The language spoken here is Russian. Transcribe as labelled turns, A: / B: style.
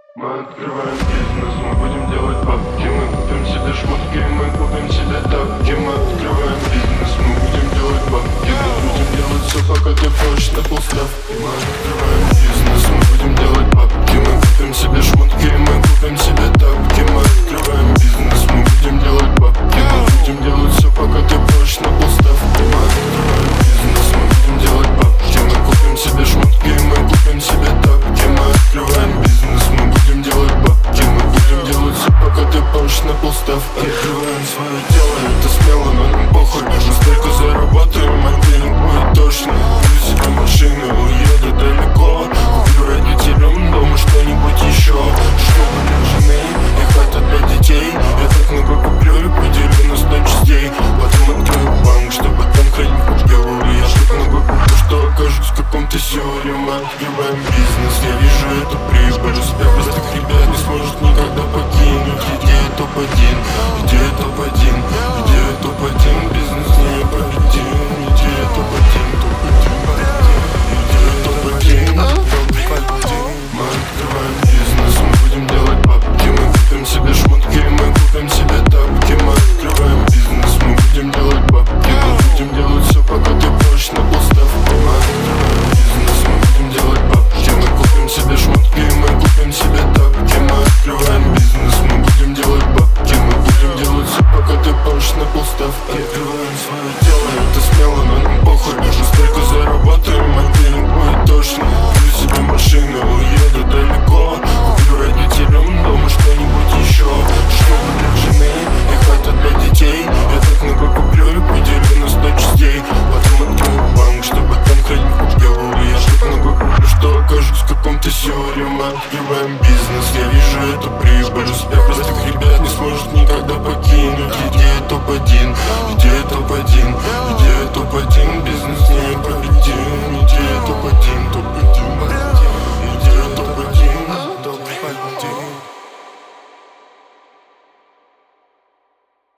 A: Мы открываем бизнес, мы будем делать бабки. Мы купим себе шмотки, мы купим себе тапки. Мы открываем бизнес, мы будем делать бабки. Мы будем делать все, пока ты хочешь на полставки. Мы открываем бизнес, мы будем делать бабки. Мы купим себе шмотки, мы купим себе тапки. Мы открываем бизнес, мы будем делать бабки. Мы будем делать все, пока ты хочешь на полставки. Мы открываем бизнес, мы будем делать бабки. Мы купим себе шмотки, мы купим себе тапки. Мы открываем бизнес, мы будем делать бабки. Мы будем делать все, пока ты хочешь на полставки. Открываем свое дело, это смело, но нам похуй. Мы столько зарабатываем, а денег будет точно. Куплю себе машину, уеду далеко. Куплю родителям дома что-нибудь еще. Чтобы для жены и хата для детей. Я так много куплю и поделю на 100 частей. Потом открою банк, чтобы там хранить делаю. Я так много куплю, что окажусь в каком-то севере. Мы открываем бизнес, я вижу эту прибыль. Успех простых ребят не сможет никогда покинуть. Идея топ-1, идея топ-1, идея топ-1. Бизнес не победим. Идея топ-1, идея топ-1. Мы открываем бизнес, мы будем делать бабки. Мы купим себе шмотки, мы купим себе тапки. Мы открываем бизнес, мы будем делать бабки. Мы будем делать все, пока ты хочешь на полставки. Мы открываем бизнес, мы будем делать бабки. Мы купим себе шмотки, мы купим себе тапки. Мы открываем бизнес, мы будем делать бабки. Мы будем делать все, пока ты хочешь на полставки. Открываем свое дело, это смело, но нам похуй. Мы столько зарабатываем, а денег будет точно. Куплю себе машину, уеду далеко. Куплю родителям дома что-нибудь еще. Чтобы для жены и хата для детей. Я так много куплю и поделю на 100 частей. Потом открою банк, чтобы там хранить делаю. Я так много куплю, что окажусь в каком-то севере. Мы открываем бизнес, я вижу эту прибыль. Успех простых ребят не сможет никогда покинуть. Идея топ-1, идея топ-1, идея топ-1.